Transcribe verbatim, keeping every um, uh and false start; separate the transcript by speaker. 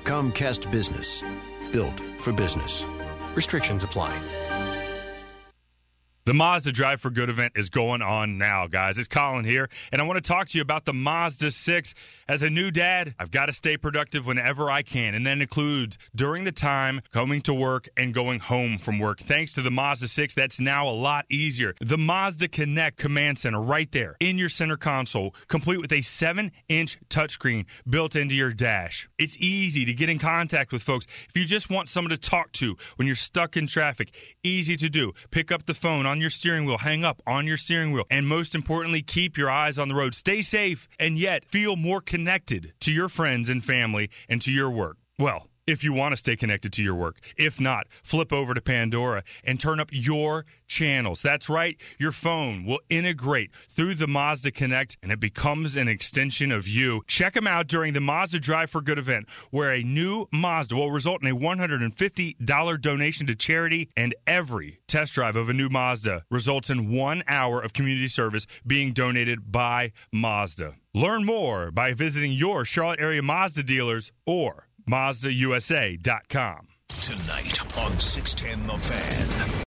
Speaker 1: Comcast Business. Built for business. Restrictions apply.
Speaker 2: The Mazda Drive for Good event is going on now, guys. It's Colin here, and I want to talk to you about the Mazda six. As a new dad, I've got to stay productive whenever I can, and that includes during the time coming to work and going home from work. Thanks to the Mazda six, that's now a lot easier. The Mazda Connect Command Center right there in your center console, complete with a seven inch touchscreen built into your dash. It's easy to get in contact with folks. If you just want someone to talk to when you're stuck in traffic, easy to do. Pick up the phone on your steering wheel, hang up on your steering wheel, and most importantly, keep your eyes on the road. Stay safe and yet feel more connected to your friends and family and to your work. Well, if you want to stay connected to your work. If not, flip over to Pandora and turn up your channels. That's right, your phone will integrate through the Mazda Connect and it becomes an extension of you. Check them out during the Mazda Drive for Good event, where a new Mazda will result in a one hundred fifty dollars donation to charity, and every test drive of a new Mazda results in one hour of community service being donated by Mazda. Learn more by visiting your Charlotte area Mazda dealers or Mazda U S A dot com.
Speaker 3: Tonight on six ten The Fan.